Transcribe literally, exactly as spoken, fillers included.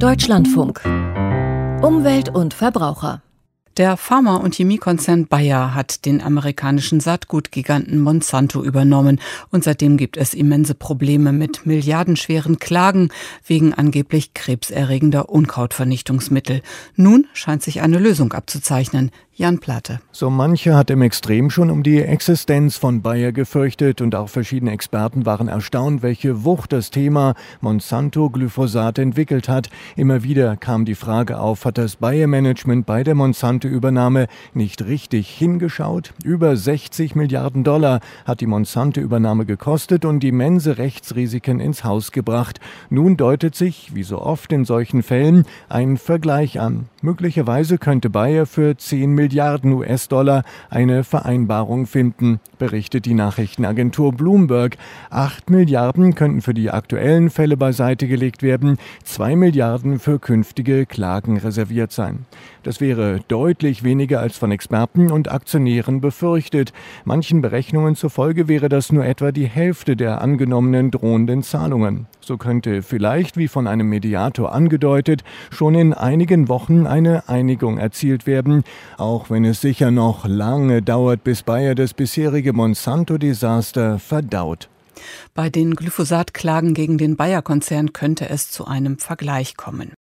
Deutschlandfunk. Umwelt und Verbraucher. Der Pharma- und Chemiekonzern Bayer hat den amerikanischen Saatgutgiganten Monsanto übernommen und seitdem gibt es immense Probleme mit milliardenschweren Klagen wegen angeblich krebserregender Unkrautvernichtungsmittel. Nun scheint sich eine Lösung abzuzeichnen. Jan Plate. So mancher hat im Extrem schon um die Existenz von Bayer gefürchtet und auch verschiedene Experten waren erstaunt, welche Wucht das Thema Monsanto-Glyphosat entwickelt hat. Immer wieder kam die Frage auf, hat das Bayer-Management bei der Monsanto-Übernahme nicht richtig hingeschaut? Über sechzig Milliarden Dollar hat die Monsanto-Übernahme gekostet und immense Rechtsrisiken ins Haus gebracht. Nun deutet sich, wie so oft in solchen Fällen, ein Vergleich an. Möglicherweise könnte Bayer für zehn Milliarden U S-Dollar eine Vereinbarung finden, berichtet die Nachrichtenagentur Bloomberg. Acht Milliarden könnten für die aktuellen Fälle beiseite gelegt werden, zwei Milliarden für künftige Klagen reserviert sein. Das wäre deutlich weniger als von Experten und Aktionären befürchtet. Manchen Berechnungen zufolge wäre das nur etwa die Hälfte der angenommenen drohenden Zahlungen. So könnte vielleicht, wie von einem Mediator angedeutet, schon in einigen Wochen eine Einigung erzielt werden, auch wenn es sicher noch lange dauert, bis Bayer das bisherige Monsanto-Desaster verdaut. Bei den Glyphosat-Klagen gegen den Bayer-Konzern könnte es zu einem Vergleich kommen.